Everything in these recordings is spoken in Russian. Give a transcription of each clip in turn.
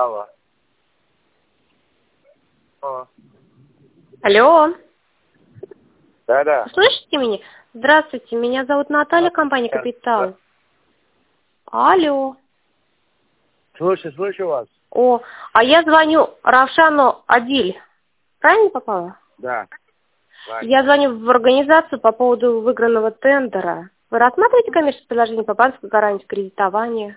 Алло. Алло. Да-да. Слышите меня? Здравствуйте, меня зовут Наталья, компания «Капитал». Алло. Слышу вас. А я звоню Равшану Адиль. Правильно попала? Да. Я звоню в организацию по поводу выигранного тендера. Вы рассматриваете коммерческое предложение по банковской гарантии кредитования?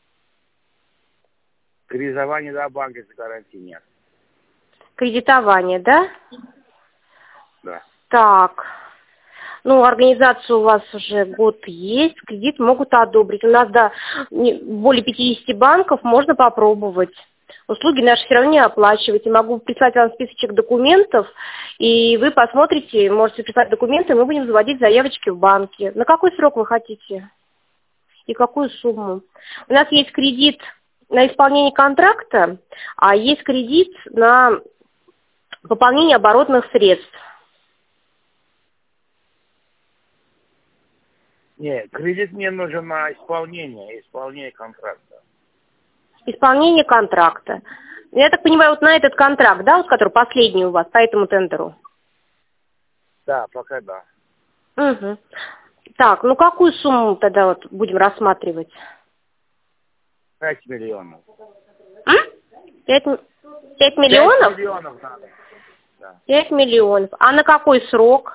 Кредитование до банка за гарантии нет. Кредитование, да? Да. Так. Организация у вас уже год есть, кредит могут одобрить. У нас, более 50 банков, можно попробовать. Услуги наши все равно не оплачиваете. Могу прислать вам списочек документов, и вы посмотрите, можете прислать документы, и мы будем заводить заявочки в банке. На какой срок вы хотите? И какую сумму? У нас есть кредит на исполнение контракта, а есть кредит на пополнение оборотных средств. Нет, кредит мне нужен на исполнение контракта. Исполнение контракта. Я так понимаю, вот на этот контракт, да, вот который последний у вас, по этому тендеру? Да, пока да. Угу. Так, какую сумму тогда вот будем рассматривать? 5 миллионов. 5 миллионов? 5 миллионов надо. Да. 5 миллионов. А на какой срок?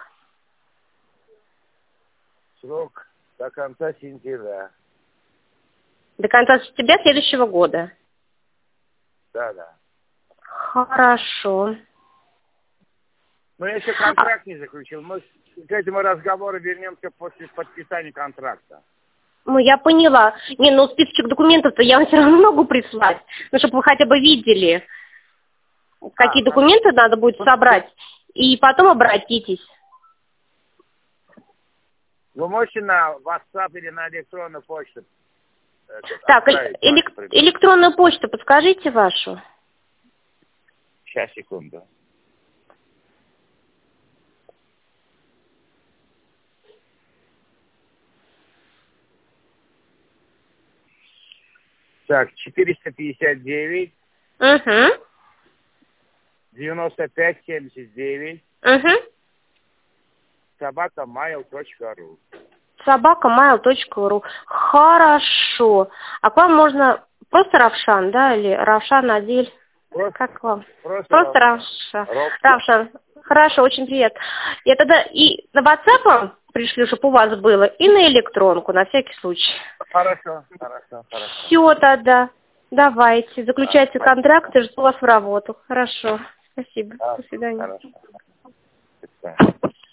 Срок до конца сентября. До конца сентября следующего года. Да. Хорошо. Но я еще контракт не заключил. Мы к этому разговору вернемся после подписания контракта. Я поняла. Списочек документов-то я вам все равно могу прислать. Чтобы вы хотя бы видели, какие документы надо будет собрать. И потом обратитесь. Вы можете на WhatsApp или на электронную почту? Так, электронную почту подскажите вашу. Сейчас, секунду. Так, 459. 9579. @mail.ru. @mail.ru. Хорошо. А к вам можно просто Равшан, да, или Равшан Адиль? Как вам? Просто Равшан. Равшан. Хорошо, очень приятно. Я тогда и на WhatsApp пришлю, чтобы у вас было, и на электронку, на всякий случай. Хорошо. Все тогда. Давайте, заключайте контракт и жду вас в работу. Хорошо. Спасибо. До свидания. Хорошо.